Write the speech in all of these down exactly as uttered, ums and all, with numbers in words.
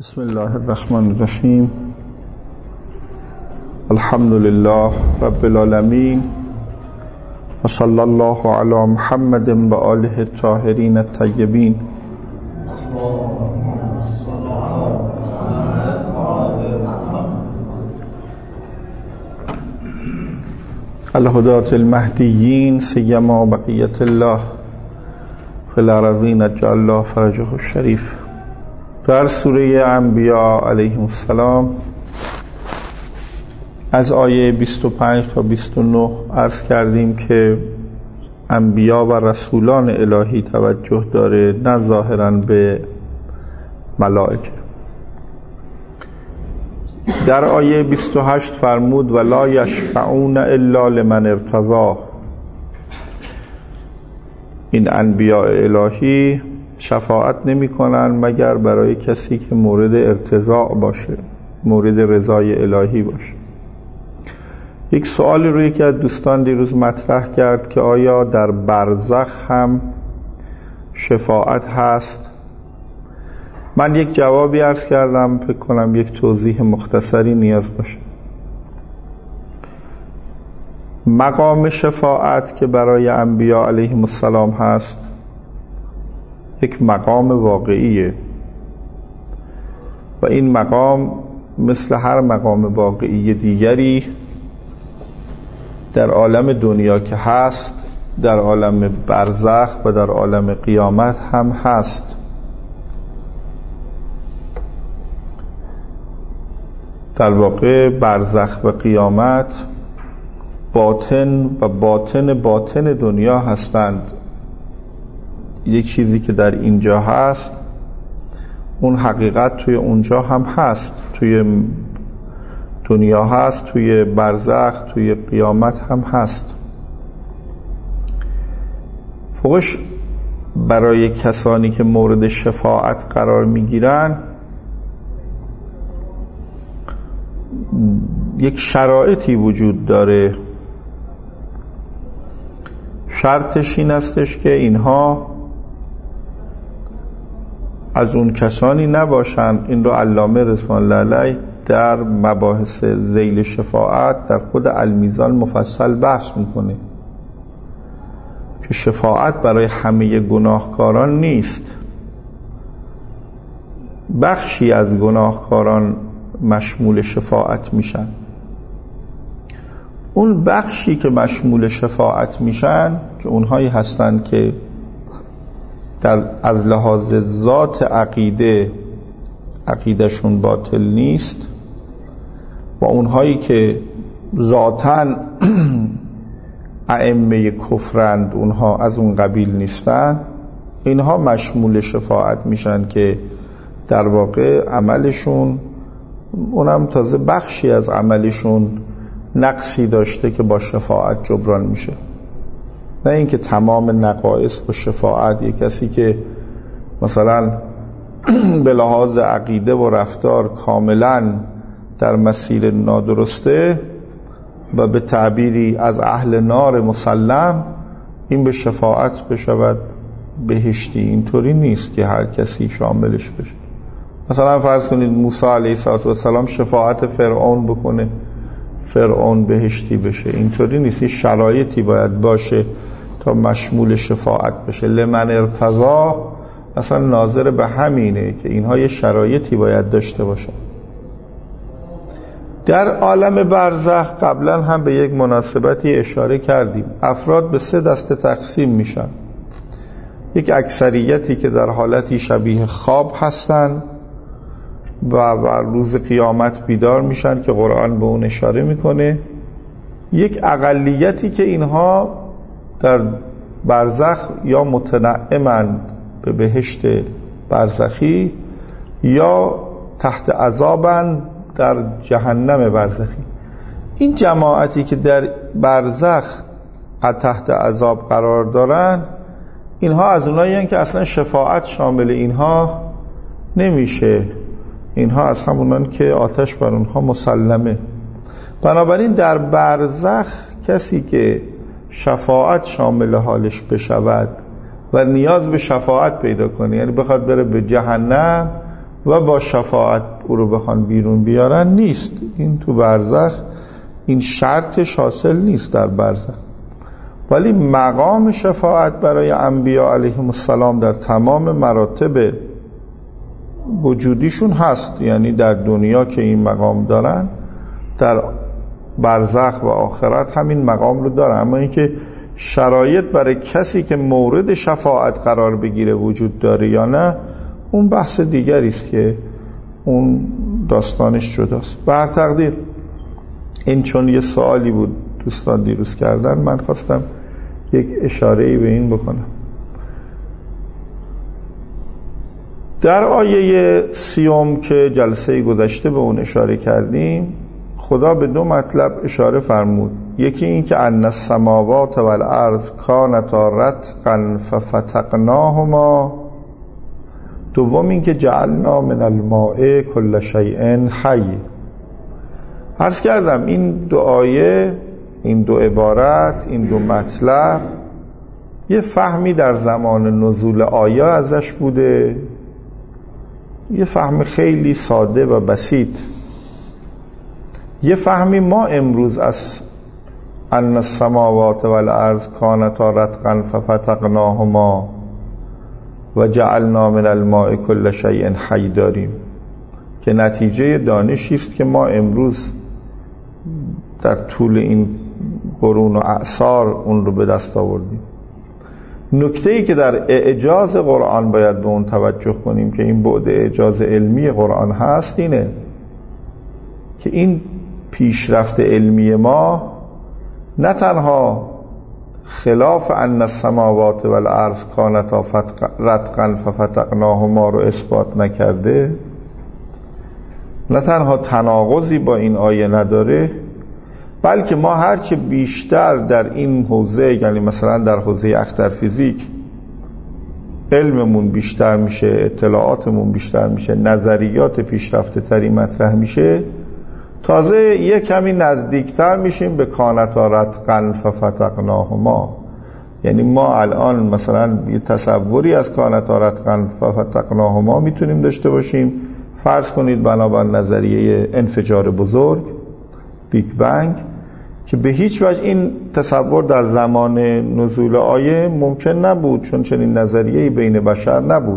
بسم الله الرحمن الرحیم. الحمد لله رب العالمین و صلی الله علی محمد و آله الطاهرین الطیبین. الهداة المهدیین سیما بقیت الله فی الارضین اجعل الله فرجه الشریف. در سوره انبیاء علیهم السلام از آیه بیست و پنج تا بیست و نه عرض کردیم که انبیاء و رسولان الهی توجه داره، نه ظاهراً به ملائکه. در آیه بیست و هشت فرمود ولا یشفعون الا لمن ارتضی. این انبیاء الهی شفاعت نمی کنن مگر برای کسی که مورد ارتضاع باشه، مورد رضای الهی باشه. یک سوالی روی که از دوستان دیروز مطرح کرد که آیا در برزخ هم شفاعت هست؟ من یک جوابی عرض کردم، فکر کنم یک توضیح مختصری نیاز باشه. مقام شفاعت که برای انبیاء علیهم السلام هست یک مقام واقعیه و این مقام مثل هر مقام واقعی دیگری در عالم دنیا که هست، در عالم برزخ و در عالم قیامت هم هست. در واقع برزخ و قیامت باطن و باطن باطن دنیا هستند. یک چیزی که در اینجا هست اون حقیقت توی اونجا هم هست، توی دنیا هست، توی برزخ، توی قیامت هم هست. فوقش برای کسانی که مورد شفاعت قرار میگیرن یک شرایطی وجود داره. شرطش این استش که اینها از اون کسانی نباشن. این رو علامه رضوان الله علیه در مباحث ذیل شفاعت در خود المیزان مفصل بحث میکنه که شفاعت برای همه گناهکاران نیست. بخشی از گناهکاران مشمول شفاعت میشن. اون بخشی که مشمول شفاعت میشن که اونهایی هستند که در از لحاظ ذات عقیده عقیدهشون باطل نیست و اونهایی که ذاتاً ائمه کفرند، اونها از اون قبیل نیستن، اینها مشمول شفاعت میشن که در واقع عملشون، اونم تازه بخشی از عملشون نقصی داشته که با شفاعت جبران میشه، نه اینکه تمام نقایص با شفاعت. یک کسی که مثلا به لحاظ عقیده و رفتار کاملا در مسیر نادرسته و به تعبیری از اهل نار مسلم، این به شفاعت بشود بهشتی. اینطوری نیست که هر کسی شاملش بشه. مثلا فرض کنید موسی علیه السلام شفاعت فرعون بکنه، فرعون بهشتی بشه. اینطوری نیست. این شرایطی باید باشه تا مشمول شفاعت بشه. لمن ارتضی اصلا ناظر به همینه که اینها یه شرایطی باید داشته باشن. در عالم برزخ قبلا هم به یک مناسبتی اشاره کردیم. افراد به سه دسته تقسیم میشن. یک اکثریتی که در حالتی شبیه خواب هستن و بر روز قیامت بیدار میشن که قرآن به اون اشاره میکنه. یک اقلیتی که اینها در برزخ یا متنعمند به بهشت برزخی یا تحت عذابند در جهنم برزخی. این جماعتی که در برزخ تحت عذاب قرار دارن، اینها از اونایی هستند که اصلا شفاعت شامل اینها نمیشه. اینها از همونان که آتش بر اونها مسلمه. بنابراین در برزخ کسی که شفاعت شامل حالش بشود و نیاز به شفاعت پیدا کنه، یعنی بخواد بره به جهنم و با شفاعت او رو بخوان بیرون بیارن نیست. این تو برزخ این شرطش حاصل نیست در برزخ، ولی مقام شفاعت برای انبیا علیهم السلام در تمام مراتب وجودیشون هست. یعنی در دنیا که این مقام دارن، در برزخ و آخرت همین مقام رو دارن. اما اینکه شرایط برای کسی که مورد شفاعت قرار بگیره وجود داره یا نه، اون بحث دیگری است که اون داستانش جداست. به هر تقدیر این چون یه سوالی بود دوستان دیروز کردن، من خواستم یک اشاره‌ای به این بکنم. در آیه سیوم که جلسه گذشته به اون اشاره کردیم، خدا به دو مطلب اشاره فرمود. یکی این که ان السماوات و الارض کانتا رتقا ففتقناهما، دوم این که جعلنا من الماء کل شیء حی. عرض کردم این دو آیه، این دو عبارت، این دو مطلب یه فهمی در زمان نزول آیه ازش بوده، یه فهم خیلی ساده و بسیط. یه فهمی ما امروز از ان السماوات و الارض کانتا رتقا ففتقناهما و جعلنا من الماء کل شیء حی داریم که نتیجه دانشی است که ما امروز در طول این قرون و اعصار اون رو به دست آوردیم. نکته‌ای که در اعجاز قرآن باید به اون توجه کنیم که این بعد اعجاز علمی قرآن هست، اینه که این پیشرفت علمی ما نه تنها خلاف ان السماوات و الارض کانتا رتقا ففتقناهما رو اثبات نکرده، نه تنها تناقضی با این آیه نداره، بلکه ما هرچه بیشتر در این حوزه، یعنی مثلا در حوزه اخترفیزیک علممون بیشتر میشه، اطلاعاتمون بیشتر میشه، نظریات پیشرفته تری مطرح میشه، تازه یه کمی نزدیکتر میشیم به کانتا رتقا ففتقناهما. یعنی ما الان مثلا یه تصوری از کانتا رتقا ففتقناهما میتونیم داشته باشیم، فرض کنید بنابر نظریه انفجار بزرگ، بیگ بنگ، که به هیچ وجه این تصور در زمان نزول آیه ممکن نبود، چون چنین نظریه‌ای بین بشر نبود.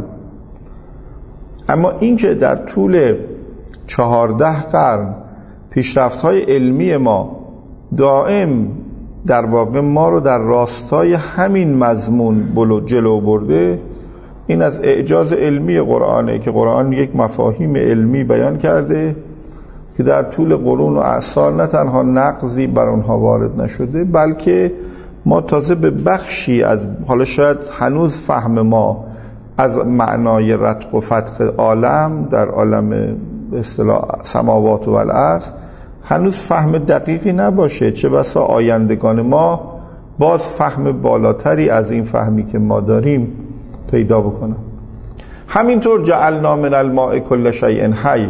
اما این که در طول چهارده قرن پیشرفت‌های علمی ما دائم در واقع ما رو در راستای همین مضمون جلو برده، این از اعجاز علمی قرآنه که قرآن یک مفاهیم علمی بیان کرده که در طول قرون و اعصار نه تنها نقضی بر اونها وارد نشده، بلکه ما تازه به بخشی از، حالا شاید هنوز فهم ما از معنای رتق و فتق عالم در عالم به اصطلاح سماوات و الارض هنوز فهم دقیقی نباشه، چه بسا آیندگان ما باز فهم بالاتری از این فهمی که ما داریم پیدا بکنن. همینطور جعلنا من الماء کل شیء حی،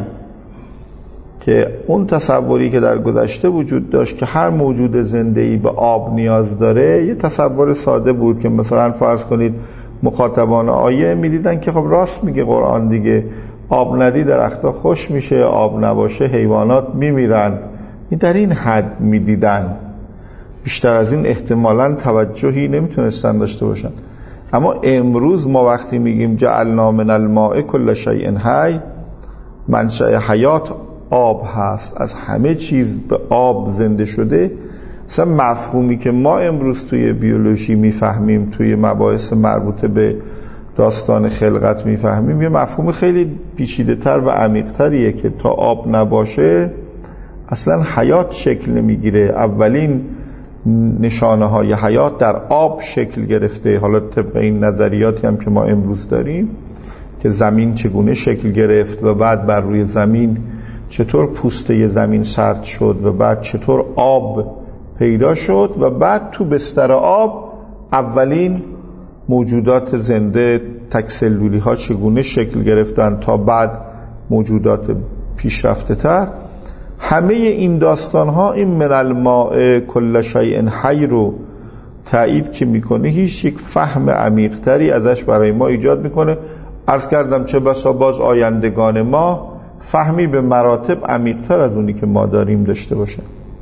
که اون تصوری که در گذشته وجود داشت که هر موجود زنده‌ای به آب نیاز داره، یه تصور ساده بود که مثلا فرض کنید مخاطبان آیه می‌دیدن که خب راست میگه قرآن دیگه، آب ندی درخت‌ها خوش میشه، آب نباشه حیوانات میمیرن. این در این حد می‌دیدن، بیشتر از این احتمالاً توجهی نمیتونستن داشته باشن. اما امروز ما وقتی میگیم جعلنا من الماء کل شیء حی، منشأ حیات آب هست، از همه چیز به آب زنده شده. مثلا مفهومی که ما امروز توی بیولوژی میفهمیم، توی مباحث مربوطه به داستان خلقت میفهمیم، یه مفهوم خیلی پیچیده تر و عمیق تریه که تا آب نباشه اصلا حیات شکل نمیگیره. اولین نشانه های حیات در آب شکل گرفته. حالا طبق این نظریاتی هم که ما امروز داریم که زمین چگونه شکل گرفت و بعد بر روی زمین چطور پوسته زمین سرد شد و بعد چطور آب پیدا شد و بعد تو بستر آب اولین موجودات زنده تکسلولی ها چگونه شکل گرفتن تا بعد موجودات پیشرفته تر. همه این داستان ها این من الماء کل شیء حی رو تایید که میکنه، هیچ یک فهم عمیق تری ازش برای ما ایجاد میکنه. عرض کردم چه بسا باز آیندگان ما فهمی به مراتب عمیق‌تر از اونی که ما داریم داشته باشه.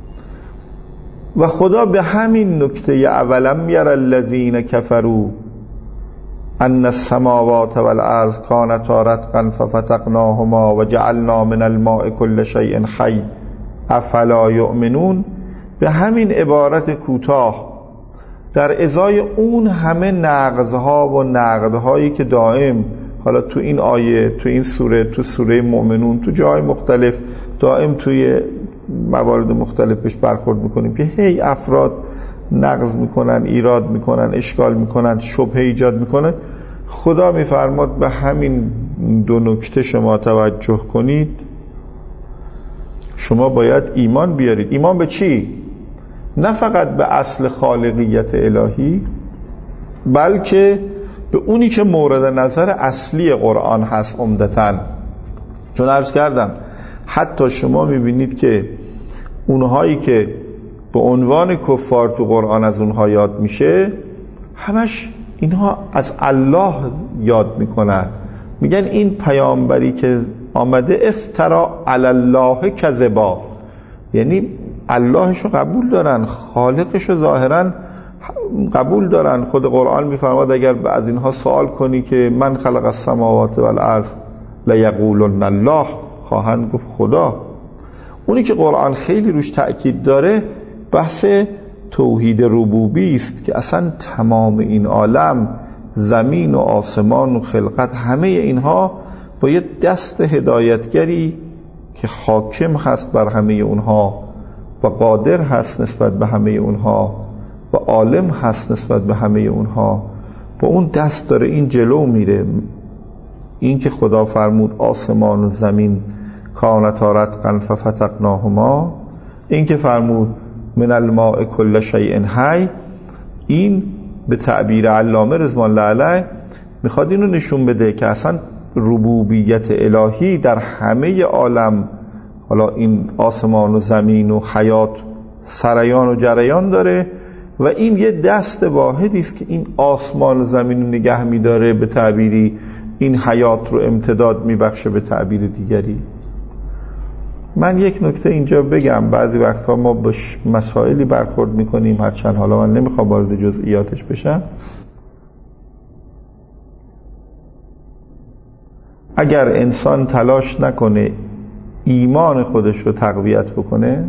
و خدا به همین نکته اولم یر الذین کفروا ان السماوات والارض کانتا رتقا ففتقناهما وجعلنا من الماء كل شیء حی افلا یؤمنون، به همین عبارت کوتاه در ازای اون همه نقضها و نقدهایی که دائم حالا تو این آیه، تو این سوره، تو سوره مؤمنون، تو جای مختلف دائم توی موارد مختلفش برخورد میکنیم که هی افراد نقض میکنن، ایراد میکنن، اشکال میکنن، شبهه ایجاد میکنن. خدا میفرماد به همین دو نکته شما توجه کنید، شما باید ایمان بیارید. ایمان به چی؟ نه فقط به اصل خالقیت الهی، بلکه به اونی که مورد نظر اصلی قرآن هست عمدتاً. چون عرض کردم حتی شما میبینید که اونهایی که به عنوان کفار تو قرآن از اونها یاد میشه، همش اینها از الله یاد میکنن، میگن این پیامبری که آمده افترا علی الله کذبا، یعنی اللهشو قبول دارن، خالقشو ظاهرا قبول دارن. خود قرآن میفرماد اگر از اینها سوال کنی که من خلق السماوات والارض لیقولن الله، خواهند گفت خدا. اونی که قرآن خیلی روش تأکید داره بحث توحید ربوبی است که اصلا تمام این عالم، زمین و آسمان و خلقت، همه اینها با یه دست هدایتگری که حاکم هست بر همه اونها و قادر هست نسبت به همه اونها و عالم هست نسبت به همه اونها، با اون دست داره این جلو میره. این که خدا فرمود آسمان و زمین کانتا رتقا ففتقناهما، این که فرمود من الماء كل شیء حی، این به تعبیر علامه رضوان الله علیه میخواد اینو نشون بده که اصلا ربوبیت الهی در همه عالم، حالا این آسمان و زمین و حیات سریان و جریان داره و این یه دست واحدی است که این آسمان و زمین رو نگه میداره، به تعبیری این حیات رو امتداد میبخشه به تعبیر دیگری. من یک نکته اینجا بگم، بعضی وقتها ما با مسائلی برخورد میکنیم، هرچند حالا من نمیخوام وارد جزئیاتش بشم. اگر انسان تلاش نکنه ایمان خودش رو تقویت بکنه،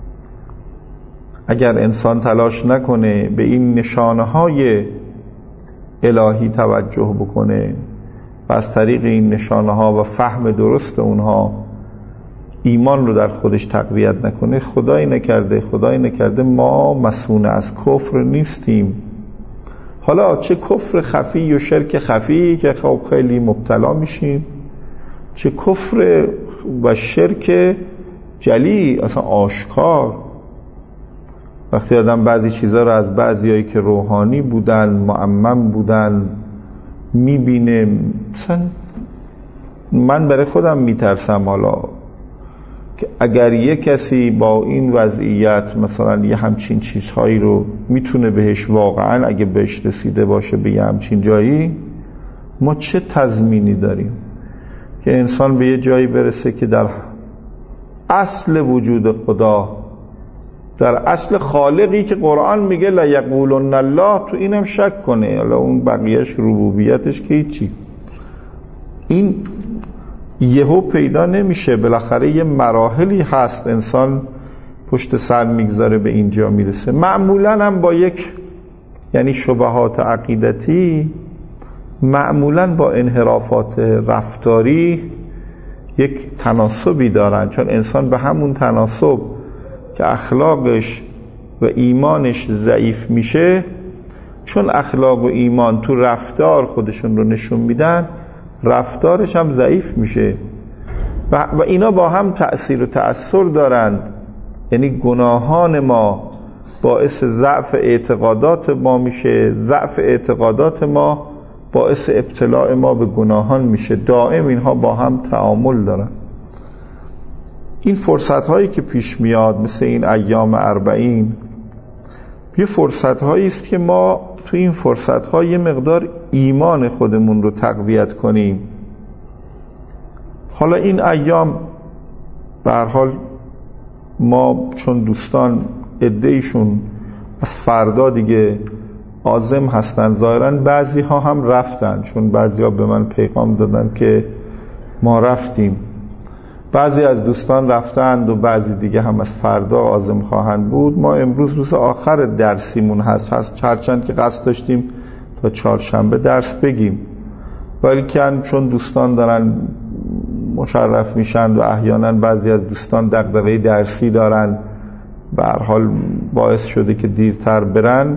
اگر انسان تلاش نکنه به این نشانه های الهی توجه بکنه و از طریق این نشانه ها و فهم درست اونها ایمان رو در خودش تقویت نکنه، خدایی نکرده خدایی نکرده ما مسئول از کفر نیستیم. حالا چه کفر خفی و شرک خفی که خب خیلی مبتلا میشیم، چه کفر و شرک جلی اصلا آشکار، وقتی آدم بعضی چیزا رو از بعضیایی که روحانی بودن، معمم بودن میبینه. مثلا من برای خودم میترسم حالا که اگر یه کسی با این وضعیت مثلا یه همچین چیزهایی رو میتونه بهش واقعا اگه بهش رسیده باشه به یه همچین جایی، ما چه تضمینی داریم که انسان به یه جایی برسه که در اصل وجود خدا، در اصل خالقی که قرآن میگه لیقولن الله، تو اینم شک کنه، حالا اون بقیهش ربوبیتش که هیچی. این یهو پیدا نمیشه، بالاخره یه مراحلی هست انسان پشت سر میگذاره به اینجا میرسه. معمولا هم با یک یعنی شبهات عقیدتی، معمولا با انحرافات رفتاری یک تناسبی دارن، چون انسان به همون تناسب که اخلاقش و ایمانش ضعیف میشه، چون اخلاق و ایمان تو رفتار خودشون رو نشون میدن، رفتارش هم ضعیف میشه و, و اینا با هم تأثیر و تأثیر دارند. یعنی گناهان ما باعث ضعف اعتقادات ما میشه، ضعف اعتقادات ما باعث ابتلاع ما به گناهان میشه. دائم اینها با هم تعامل دارن. این فرصت هایی که پیش میاد مثل این ایام اربعین، یه فرصت هایی است که ما تو این فرصت‌ها یه مقدار ایمان خودمون رو تقویت کنیم. حالا این ایام به هر حال ما چون دوستان عده‌ایشون از فردا دیگه عازم هستن، ظاهراً بعضی ها هم رفتن، چون بعضی ها به من پیغام دادن که ما رفتیم. بعضی از دوستان رفتند و بعضی دیگه هم از فردا عازم خواهند بود. ما امروز روز آخر درسیمون هست هست هرچند که قصد داشتیم تا چهارشنبه درس بگیم، ولی که چون دوستان دارن مشرف میشن و احیانا بعضی از دوستان دغدغه درسی دارن، به هر حال باعث شده که دیرتر برن.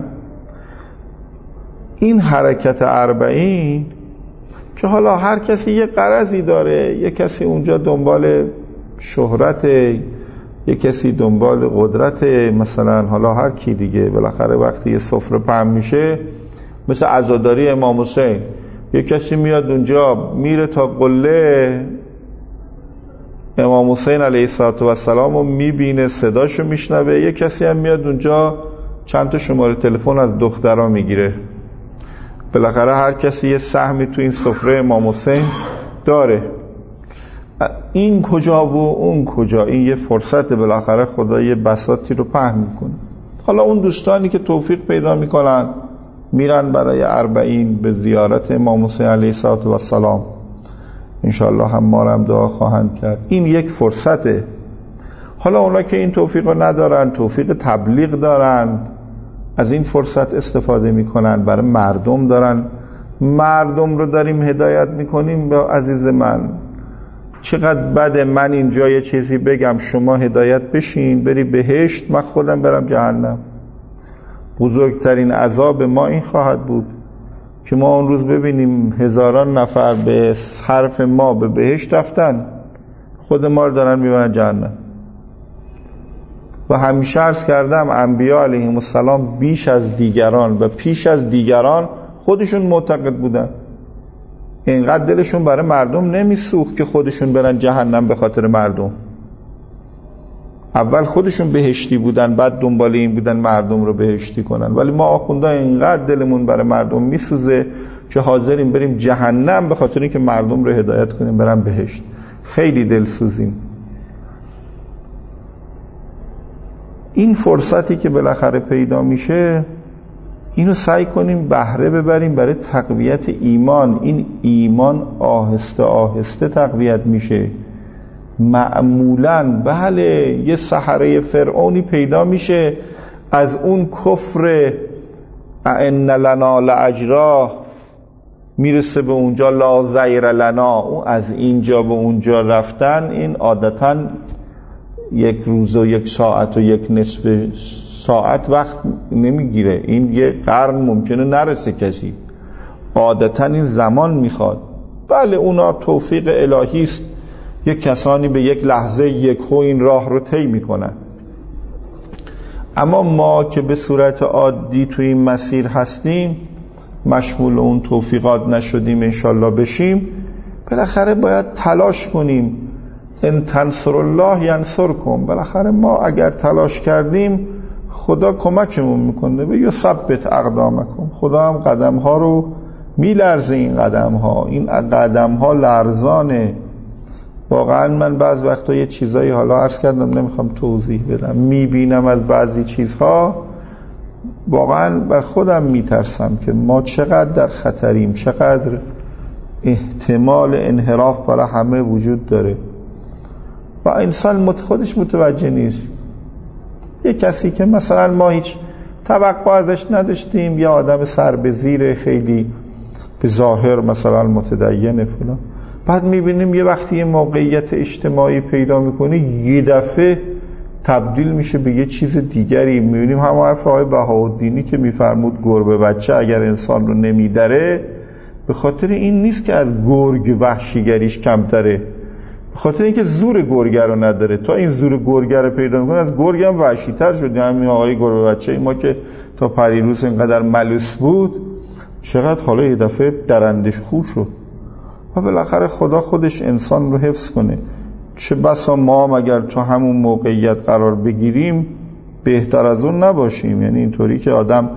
این حرکت اربعین که حالا هر کسی یه غرضی داره، یه کسی اونجا دنبال شهرت، یه کسی دنبال قدرت، مثلا حالا هر کی دیگه، بالاخره وقتی یه سفره پهن میشه مثل عزاداری امام حسین، یه کسی میاد اونجا میره تا قله امام حسین علیه السلام رو میبینه، صداشو میشنوه. یه کسی هم میاد اونجا چند تا شماره تلفن از دخترها میگیره. بالاخره هر کسی یه سهمی تو این سفره امام حسین داره. این کجا و اون کجا، این یه فرصت، بالاخره خدا یه بساطی رو پهن میکنه. حالا اون دوستانی که توفیق پیدا میکنن میرن برای اربعین به زیارت امام حسین علیه السلام، انشاءالله هم ما رو هم دعا خواهند کرد. این یک فرصته. حالا اونا که این توفیق رو ندارن، توفیق تبلیغ دارن، از این فرصت استفاده میکنن، برای مردم دارن، مردم رو داریم هدایت میکنیم. به عزیز من چقدر بده من اینجا یه چیزی بگم شما هدایت بشین بری بهشت، من خودم برم جهنم. بزرگترین عذاب ما این خواهد بود که ما اون روز ببینیم هزاران نفر به حرف ما به بهشت رفتن، خود ما رو دارن میبرن جهنم. و همیشه عرض کردم انبیا علیهم السلام بیش از دیگران و پیش از دیگران خودشون معتقد بودن. اینقدر دلشون برای مردم نمیسوخت که خودشون برن جهنم به خاطر مردم. اول خودشون بهشتی بودن، بعد دنبال این بودن مردم رو بهشتی کنن. ولی ما آخوندا اینقدر دلمون برای مردم میسوزه که حاضریم بریم جهنم به خاطر اینکه مردم رو هدایت کنیم برن بهشت. خیلی دلسوزیم. این فرصتی که بالاخره پیدا میشه اینو سعی کنیم بهره ببریم برای تقویت ایمان. این ایمان آهسته آهسته تقویت میشه. معمولاً بله یه سحره فرعونی پیدا میشه، از اون کفر ان لنا لاجرا میرسه به اونجا لا زیر لنا. اون از اینجا به اونجا رفتن این عادتاً یک روز و یک ساعت و یک نصف ساعت وقت نمیگیره. این یه قرن ممکنه نرسه کسی. عادتاً این زمان میخواد. بله اونا توفیق الهی است، یک کسانی به یک لحظه یک هو این راه رو طی میکنن. اما ما که به صورت عادی توی این مسیر هستیم، مشمول اون توفیقات نشدیم، انشالله بشیم. بالاخره باید تلاش کنیم. ان تنصر الله ینصرکم. بالاخره ما اگر تلاش کردیم خدا کمکمون میکنه. به یثبت اقدامکم. خدا هم قدم ها رو میلرزه. این قدم ها این قدم ها لرزانه. واقعا من بعض وقتا یه چیزایی حالا عرض کردم نمیخوام توضیح بدم، میبینم از بعضی چیزها واقعا بر خودم میترسم که ما چقدر در خطریم، چقدر احتمال انحراف برای همه وجود داره و انسان خودش متوجه نیست. یه کسی که مثلا ما هیچ توقع ازش نداشتیم، یه آدم سر به زیر خیلی به ظاهر مثلا متدینه فلان، بعد میبینیم یه وقتی یه موقعیت اجتماعی پیدا میکنه یه دفعه تبدیل میشه به یه چیز دیگری. میبینیم همه حرف آقای بهاءالدینی که میفرمود گربه بچه اگر انسان رو نمیدره به خاطر این نیست که از گرگ وحشیگریش کمتره، به خاطر اینکه زور گرگه رو نداره. تا این زور گرگه رو پیدا میکنه از گرگ هم وحشیتر شد. همین آقای گربه بچه ما که تا پریروز اینقدر ملوس بود چقدر حالا یه دفعه درندش خوب شد. و بالاخره خدا خودش انسان رو حفظ کنه. چه بسا ما هم اگر تو همون موقعیت قرار بگیریم بهتر از اون نباشیم. یعنی اینطوری که آدم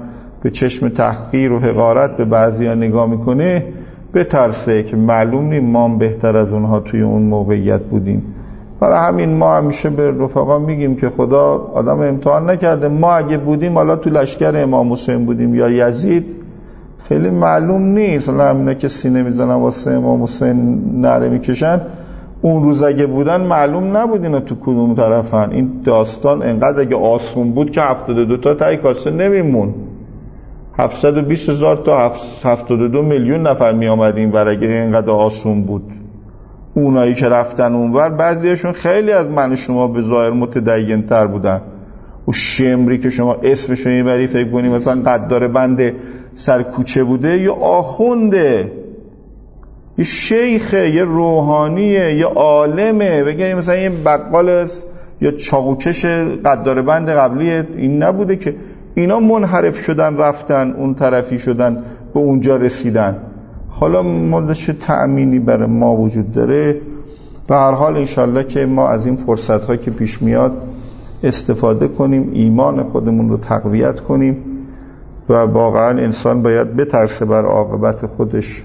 به چشم تحقیر و حقارت به بعضیا نگاه میکنه بترسه که معلوم نیم ما هم بهتر از اونها توی اون موقعیت بودیم. برای همین ما همیشه به رفقا میگیم که خدا آدم امتحان نکرده، ما اگه بودیم حالا تو لشکر امام حسین بودیم یا یزید خیلی معلوم نیست. حالا همینا که سینه میزنن واسه امام حسین نره میکشن، اون روز اگه بودن معلوم نبود اینا تو کدوم طرفن. این داستان انقدر اگه آسون بود که هفتاد و دو تا تایی کاسه نمیمون، هفتصد و بیست هزار تا هفتاد و دو میلیون نفر می آمدیم و اگه اینقدر آسون بود. اونایی که رفتن اونور بعضیشون خیلی از من شما به ظاهر متدین تر بودن. و شمری که شما اسمشو میبری فکر کنی مثلا قدار بند سر کوچه بوده، یا آخونده، یه شیخه، یه روحانیه، یه عالمه، بگه مثلا یه بقال یا چاقوکش قدار بند قبلی این نبوده که. اینا منحرف شدن رفتن اون طرفی شدن به اونجا رسیدن. حالا ما چه تأمینی برای ما وجود داره؟ به هر حال انشالله که ما از این فرصت ها که پیش میاد استفاده کنیم، ایمان خودمون رو تقویت کنیم و واقعا انسان باید بترسه بر عاقبت خودش.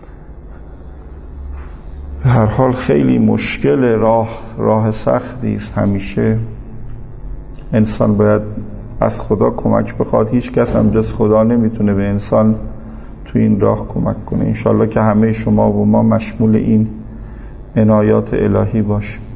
به هر حال خیلی مشکل، راه راه سختی است. همیشه انسان باید از خدا کمک بخواد. هیچ کس هم جز خدا نمیتونه به انسان تو این راه کمک کنه. انشالله که همه شما و ما مشمول این عنایات الهی باشیم.